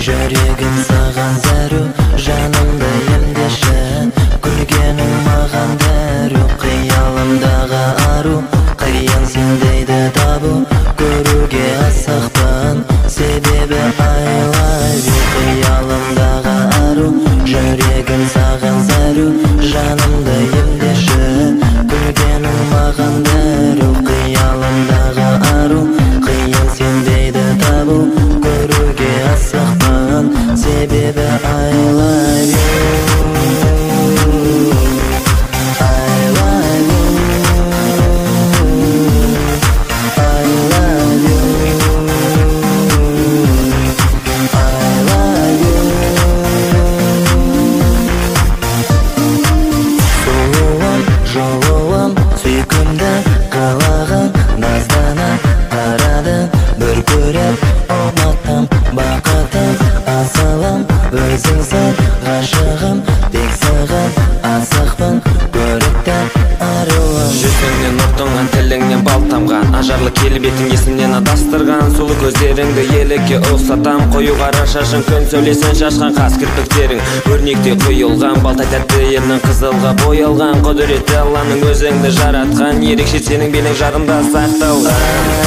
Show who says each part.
Speaker 1: жүрегім саған зәру, жанымды емдеші. Күлгенің маған дәру, қиялымдағы ару, қиын сендейді табу, көруге асықпын, себебі I love you. Қиялымдағы ару, жүрегім саған зәру, жанымды емдеші. Күлгенің маған дәру, қиялымдағы ару, қиын сендейді табу, көруге асықпын, себебі I love you. I love you. I love you. I love you. Сұлуым, жылуым, сүйкімді қылығың, наздана қарады, бір көріп ұмыттым бақытым, асылым, өзіңсің ғашығым, тек саған асықпын, көрікті аруым.
Speaker 2: Жүзіңнен нұр тұнған, тіліңнен бал тамған, ажарлы келбетің есімнен адастырған, сұлу көздеріңді елікке ұқсатам, қою қара шашың күн сәулесін шашқан, қас кірпіктерің өрнекте құйылған, балтай тәтті ернің қызылға боялған, құдіретті Алланың өзіңді жаратқан, ерекше сенің белің жарымда сақталған.